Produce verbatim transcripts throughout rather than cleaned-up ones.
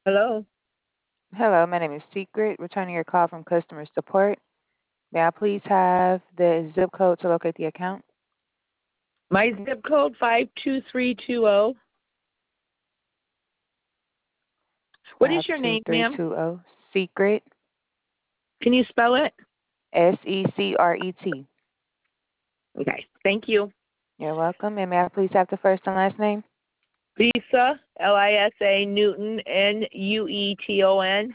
Hello. Hello, my name is Secret, returning your call from customer support. May I please have the zip code to locate the account? My zip code five two three two zero. What is your name, ma'am? five two three two zero. Secret, Can you spell it? S E C R E T. Okay. Thank you. You're welcome. And may I please have the first and last name? Lisa, L I S A, Newton, N U E T O N.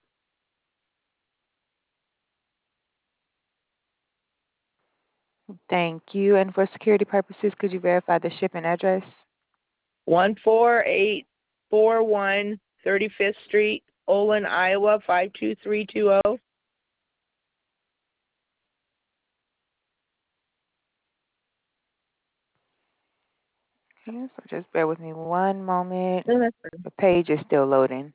Thank you. And for security purposes, could you verify the shipping address? one four eight four one thirty-fifth Street, Olin, Iowa, five two three two zero. Okay, so just bear with me one moment. No, that's fine. The page is still loading.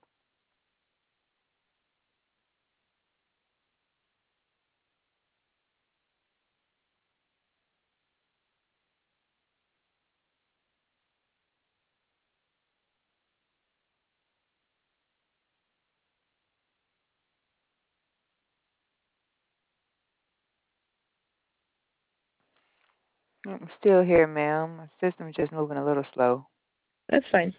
I'm still here, ma'am. My system's just moving a little slow. That's fine.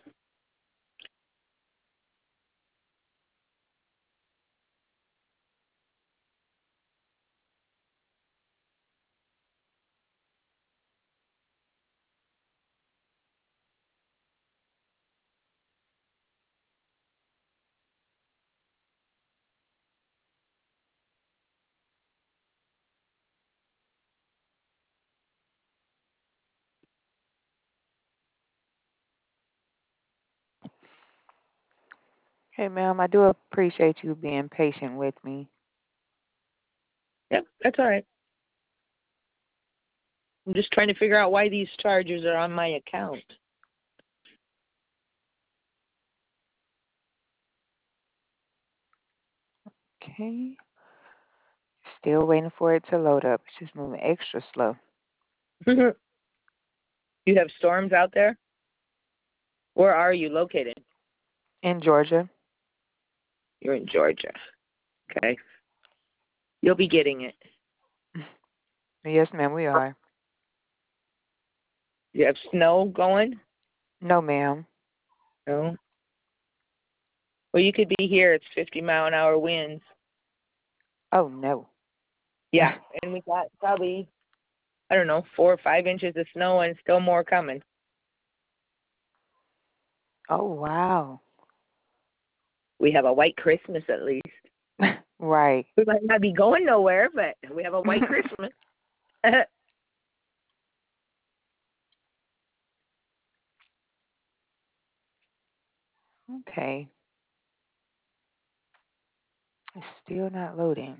Hey, ma'am, I do appreciate you being patient with me. Yep, that's all right. I'm just trying to figure out why these charges are on my account. Okay. Still waiting for it to load up. It's just moving extra slow. You have storms out there? Where are you located? In Georgia? You're in Georgia. Okay. You'll be getting it. Yes, ma'am, we are. You have snow going? No, ma'am. No. Well, you could be here. It's fifty mile an hour winds. Oh, no. Yeah, and we got probably, I don't know, four or five inches of snow and still more coming. Oh, wow. We have a white Christmas at least. Right. We might not be going nowhere, but we have a white Christmas. Okay. It's still not loading.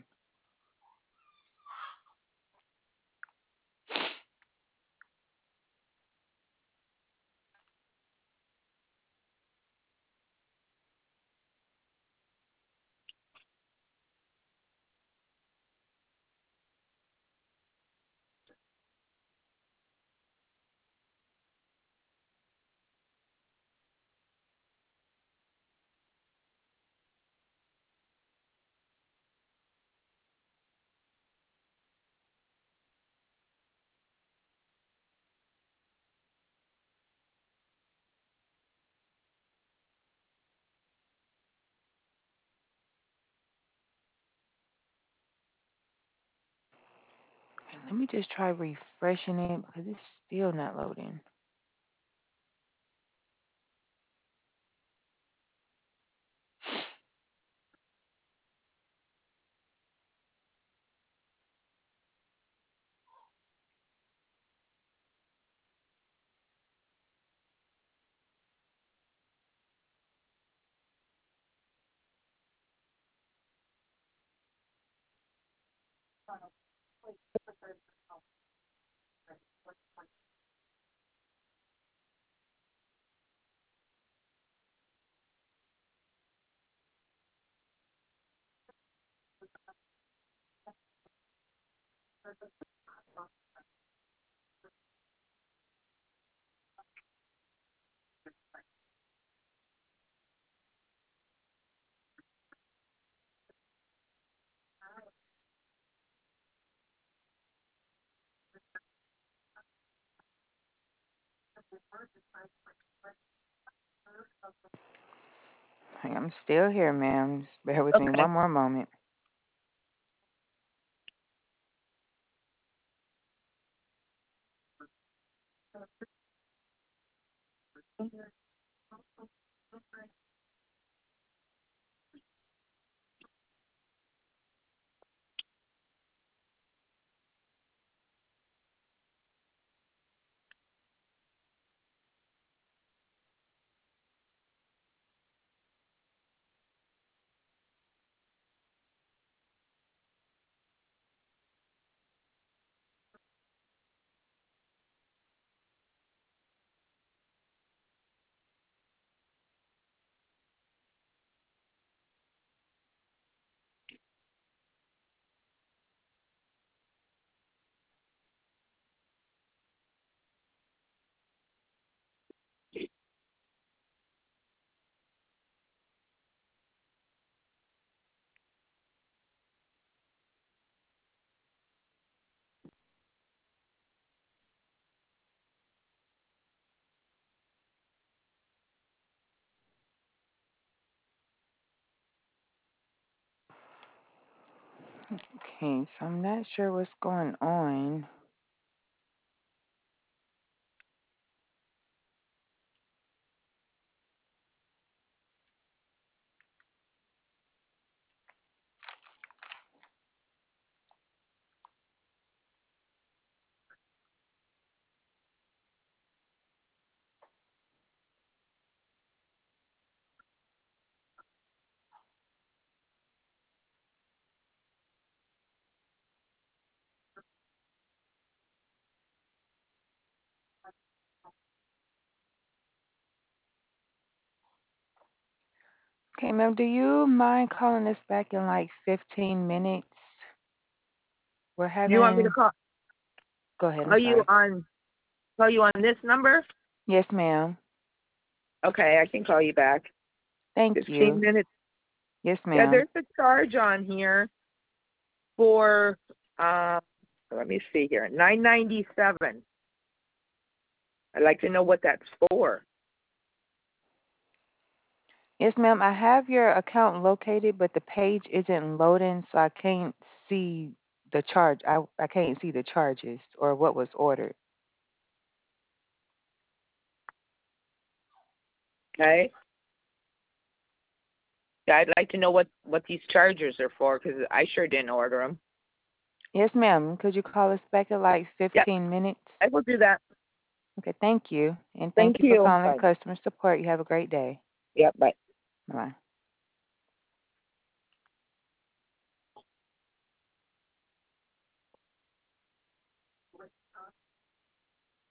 And let me just try refreshing it because it's still not loading. I'm still here, ma'am. Just bear with me Okay. one more moment. Okay, so I'm not sure what's going on. Okay, ma'am, do you mind calling us back in like fifteen minutes? We're Do you want me to having. call Go ahead, I'm call you sorry. on call you on this number? Yes, ma'am. Okay, I can call you back. Thank Fifteen you. minutes. Yes, Yeah, ma'am. there's a charge on here for um let me see here. Nine ninety seven. I'd like to know what that's for. Yes, ma'am. I have your account located, but the page isn't loading, so I can't see the charge. I I can't see the charges or what was ordered. Okay. Yeah, I'd like to know what what these chargers are for because I sure didn't order them. Yes, ma'am. Could you call us back in like Yep, fifteen minutes? I will do that. Okay, thank you. And Thank thank you for you. calling Bye. customer support. You have a great day. Yep, bye. Bye.